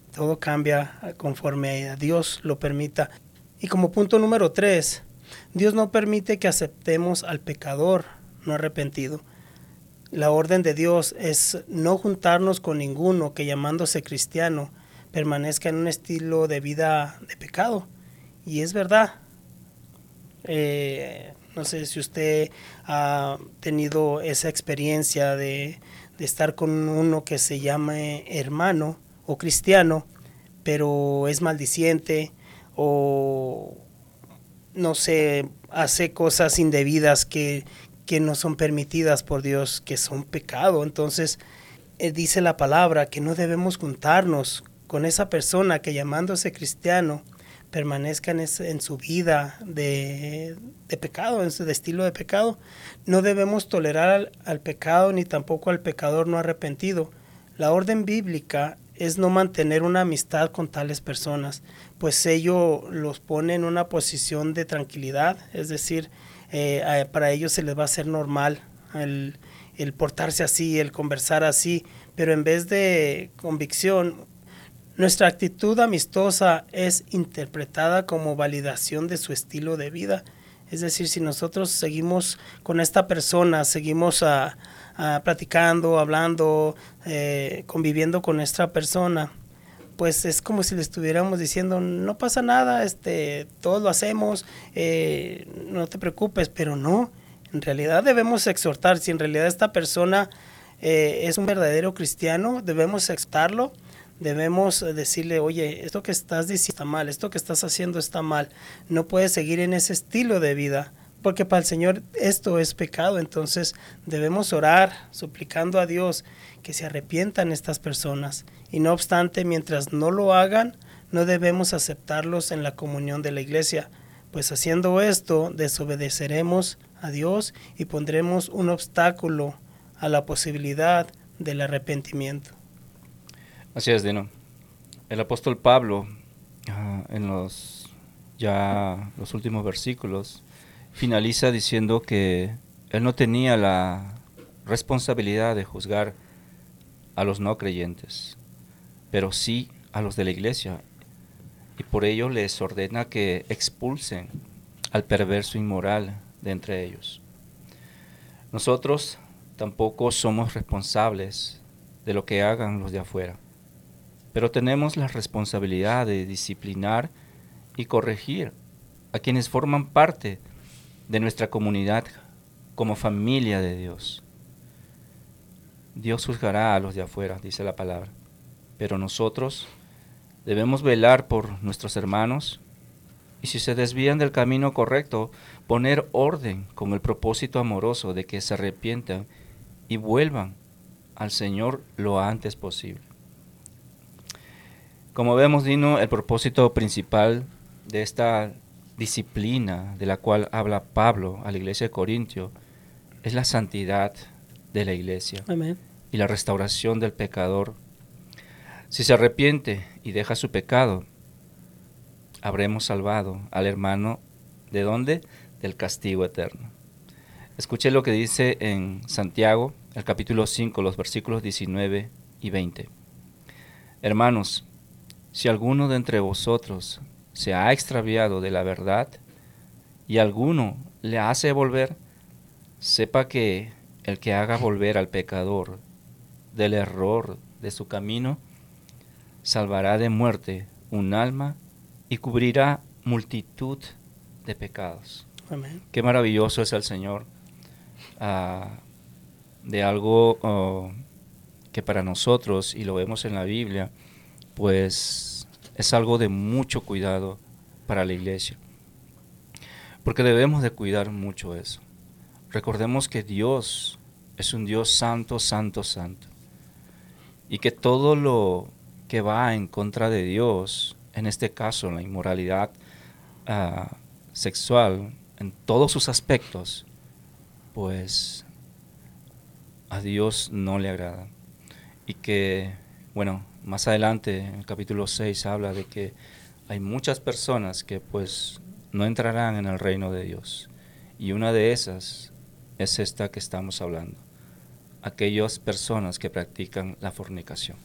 conforme a Dios lo permita. Y como punto número 3, Dios no permite que aceptemos al pecador no arrepentido. La orden de Dios es no juntarnos con ninguno que, llamándose cristiano, permanezca en un estilo de vida de pecado. Y es verdad. No sé si usted ha tenido esa experiencia de estar con uno que se llame hermano o cristiano, pero es maldiciente o no sé, hace cosas indebidas que no son permitidas por Dios, que son pecado. Entonces dice la palabra que no debemos juntarnos con esa persona que, llamándose cristiano, permanezca en su vida de pecado, en su estilo de pecado. No debemos tolerar al pecado ni tampoco al pecador no arrepentido. La orden bíblica es no mantener una amistad con tales personas, pues ello los pone en una posición de tranquilidad, es decir, para ellos se les va a hacer normal el portarse así, el conversar así, pero en vez de convicción, nuestra actitud amistosa es interpretada como validación de su estilo de vida. Es decir, si nosotros seguimos con esta persona, seguimos platicando, hablando, conviviendo con esta persona, pues es como si le estuviéramos diciendo, no pasa nada, todos lo hacemos, no te preocupes, pero no, en realidad debemos exhortar. Si en realidad esta persona es un verdadero cristiano, debemos exhortarlo. Debemos decirle, oye, esto que estás diciendo está mal, esto que estás haciendo está mal, no puedes seguir en ese estilo de vida, porque para el Señor esto es pecado. Entonces debemos orar suplicando a Dios que se arrepientan estas personas, y no obstante, mientras no lo hagan, no debemos aceptarlos en la comunión de la iglesia, pues haciendo esto desobedeceremos a Dios y pondremos un obstáculo a la posibilidad del arrepentimiento. Así es, Dino. El apóstol Pablo, en los ya los últimos versículos, finaliza diciendo que él no tenía la responsabilidad de juzgar a los no creyentes, pero sí a los de la iglesia, y por ello les ordena que expulsen al perverso inmoral de entre ellos. Nosotros tampoco somos responsables de lo que hagan los de afuera, pero tenemos la responsabilidad de disciplinar y corregir a quienes forman parte de nuestra comunidad como familia de Dios. Dios juzgará a los de afuera, dice la palabra, pero nosotros debemos velar por nuestros hermanos y si se desvían del camino correcto, poner orden con el propósito amoroso de que se arrepientan y vuelvan al Señor lo antes posible. Como vemos, Dino, el propósito principal de esta disciplina de la cual habla Pablo a la iglesia de Corintio es la santidad de la iglesia. Amén. Y la restauración del pecador. Si se arrepiente y deja su pecado, habremos salvado al hermano, ¿de dónde? Del castigo eterno. Escuché lo que dice en Santiago, el capítulo 5, los versículos 19 y 20. Hermanos, si alguno de entre vosotros se ha extraviado de la verdad y alguno le hace volver, sepa que el que haga volver al pecador del error de su camino, salvará de muerte un alma y cubrirá multitud de pecados. Amén. Qué maravilloso es el Señor, de algo que para nosotros, y lo vemos en la Biblia, pues es algo de mucho cuidado para la iglesia, porque debemos de cuidar mucho eso. Recordemos que Dios es un Dios santo, santo, santo, y que todo lo que va en contra de Dios, en este caso la inmoralidad sexual, en todos sus aspectos, pues a Dios no le agrada. Y que, bueno, más adelante en el capítulo 6 habla de que hay muchas personas que pues no entrarán en el reino de Dios. Y una de esas es esta que estamos hablando, aquellas personas que practican la fornicación.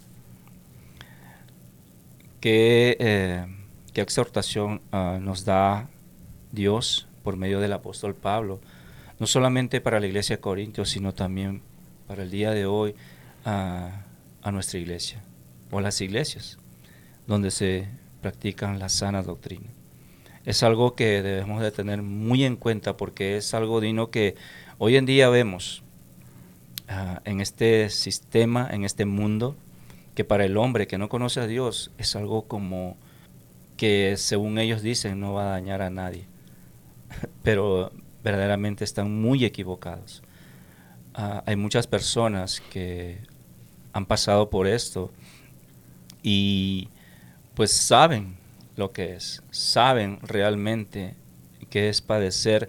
¿Qué exhortación nos da Dios por medio del apóstol Pablo? No solamente para la iglesia de Corintios, sino también para el día de hoy a nuestra iglesia o a las iglesias donde se practican la sana doctrina. Es algo que debemos de tener muy en cuenta porque es algo, Dino, que hoy en día vemos en este sistema, en este mundo, que para el hombre que no conoce a Dios es algo como que según ellos dicen no va a dañar a nadie, pero verdaderamente están muy equivocados. Hay muchas personas que han pasado por esto y pues saben lo que es, saben realmente qué es padecer,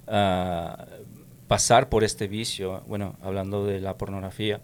pasar por este vicio. Bueno, hablando de la pornografía,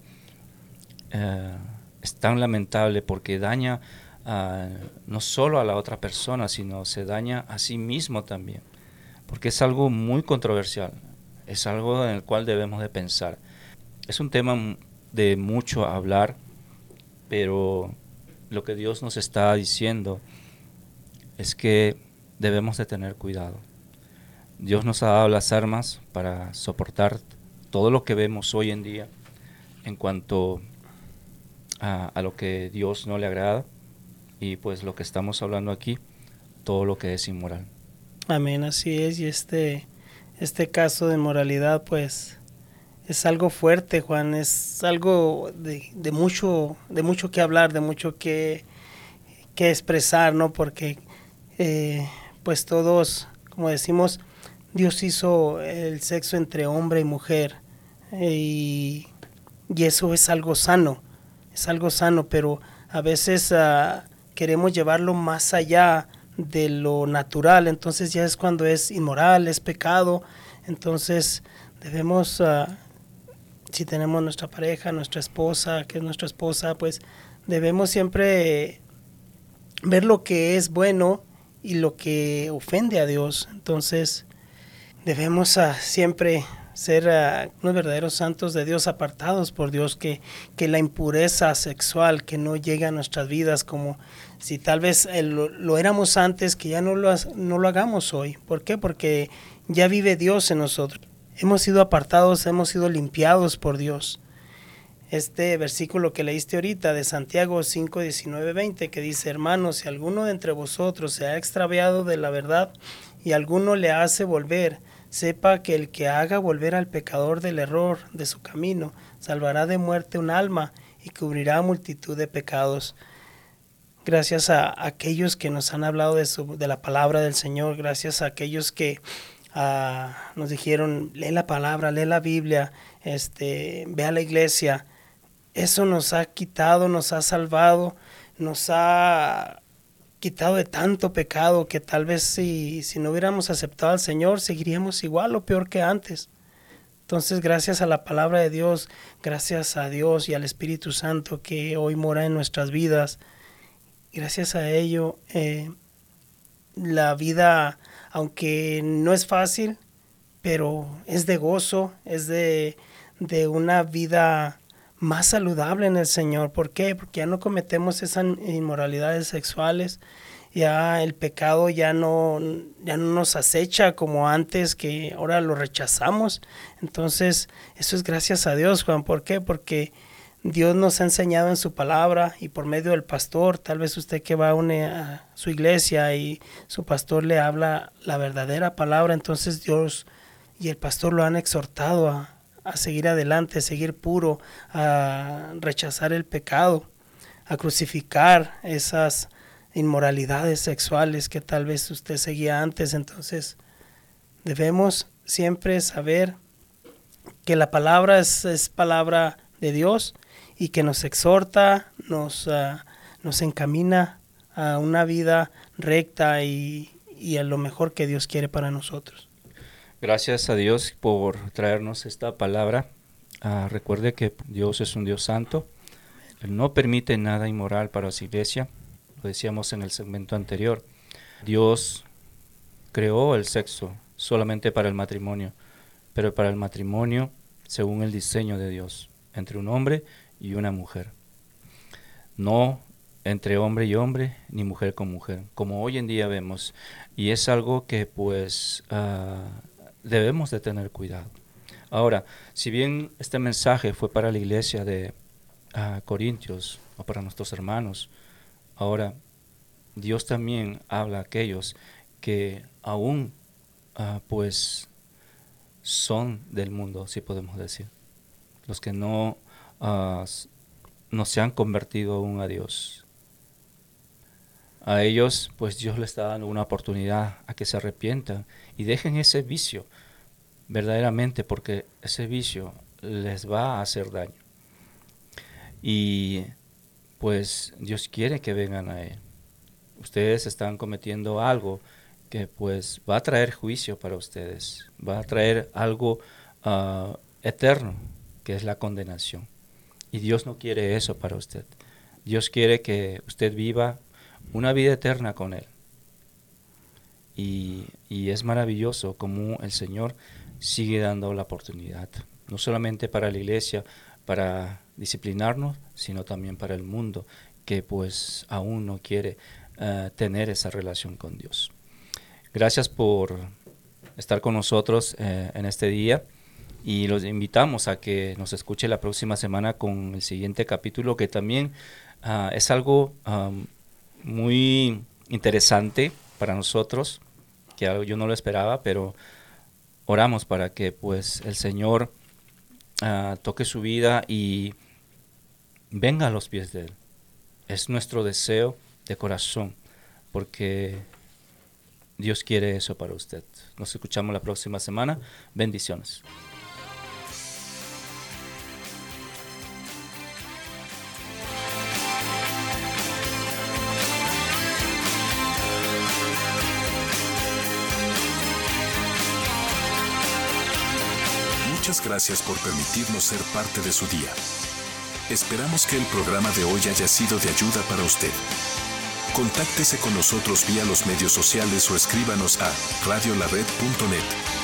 es tan lamentable porque daña no solo a la otra persona, sino se daña a sí mismo también, porque es algo muy controversial, es algo en el cual debemos de pensar. Es un tema de mucho hablar, pero lo que Dios nos está diciendo es que debemos de tener cuidado. Dios nos ha dado las armas para soportar todo lo que vemos hoy en día en cuanto a lo que Dios no le agrada, y pues lo que estamos hablando aquí, todo lo que es inmoral. Amén, así es. Y este caso de inmoralidad pues es algo fuerte, Juan, es algo de mucho que hablar, de mucho que expresar, ¿no? Porque pues todos, como decimos, Dios hizo el sexo entre hombre y mujer, y eso es algo sano, pero a veces queremos llevarlo más allá de lo natural, entonces ya es cuando es inmoral, es pecado. Entonces debemos, si tenemos nuestra pareja, nuestra esposa, que es nuestra esposa, pues debemos siempre ver lo que es bueno y lo que ofende a Dios. Entonces debemos siempre ser unos verdaderos santos de Dios, apartados por Dios, que la impureza sexual que no llegue a nuestras vidas, como si tal vez lo éramos antes, que ya no lo hagamos hoy. ¿Por qué? Porque ya vive Dios en nosotros. Hemos sido apartados, hemos sido limpiados por Dios. Este versículo que leíste ahorita de Santiago 5, 19, 20, que dice: hermanos, si alguno de entre vosotros se ha extraviado de la verdad y alguno le hace volver, sepa que el que haga volver al pecador del error de su camino, salvará de muerte un alma y cubrirá multitud de pecados. Gracias a aquellos que nos han hablado de la palabra del Señor, gracias a aquellos que nos dijeron: lee la palabra, lee la Biblia, ve a la iglesia. Eso nos ha quitado, nos ha salvado, nos ha quitado de tanto pecado que tal vez si no hubiéramos aceptado al Señor, seguiríamos igual o peor que antes. Entonces, gracias a la palabra de Dios, gracias a Dios y al Espíritu Santo que hoy mora en nuestras vidas, gracias a ello, la vida, aunque no es fácil, pero es de gozo, es de una vida más saludable en el Señor. ¿Por qué? Porque ya no cometemos esas inmoralidades sexuales, ya el pecado ya no nos acecha como antes, que ahora lo rechazamos. Entonces, eso es gracias a Dios, Juan. ¿Por qué? Porque Dios nos ha enseñado en su palabra y por medio del pastor. Tal vez usted que va a su iglesia y su pastor le habla la verdadera palabra, entonces Dios y el pastor lo han exhortado a seguir adelante, a seguir puro, a rechazar el pecado, a crucificar esas inmoralidades sexuales que tal vez usted seguía antes. Entonces debemos siempre saber que la palabra es palabra de Dios y que nos exhorta, nos encamina a una vida recta y a lo mejor que Dios quiere para nosotros. Gracias a Dios por traernos esta palabra. Recuerde que Dios es un Dios santo. Él no permite nada inmoral para su iglesia. Lo decíamos en el segmento anterior. Dios creó el sexo solamente para el matrimonio, pero para el matrimonio según el diseño de Dios, entre un hombre y una mujer. No entre hombre y hombre, ni mujer con mujer, como hoy en día vemos. Y es algo que pues debemos de tener cuidado. Ahora, si bien este mensaje fue para la iglesia de Corintios o para nuestros hermanos, ahora Dios también habla a aquellos que aún pues son del mundo, si podemos decir, los que no se han convertido aún a Dios. A ellos pues Dios les está dando una oportunidad a que se arrepientan y dejen ese vicio verdaderamente, porque ese vicio les va a hacer daño. Y pues Dios quiere que vengan a Él. Ustedes están cometiendo algo que pues va a traer juicio para ustedes, va a traer algo eterno, que es la condenación. Y Dios no quiere eso para usted. Dios quiere que usted viva una vida eterna con Él. Y es maravilloso como el Señor sigue dando la oportunidad, no solamente para la iglesia, para disciplinarnos, sino también para el mundo, que pues aún no quiere tener esa relación con Dios. Gracias por estar con nosotros en este día, y los invitamos a que nos escuche la próxima semana con el siguiente capítulo, que también es algo muy interesante para nosotros, que yo no lo esperaba, pero oramos para que pues el Señor toque su vida y venga a los pies de Él. Es nuestro deseo de corazón, porque Dios quiere eso para usted. Nos escuchamos la próxima semana. Bendiciones. Muchas gracias por permitirnos ser parte de su día. Esperamos que el programa de hoy haya sido de ayuda para usted. Contáctese con nosotros vía los medios sociales o escríbanos a radiolared.net.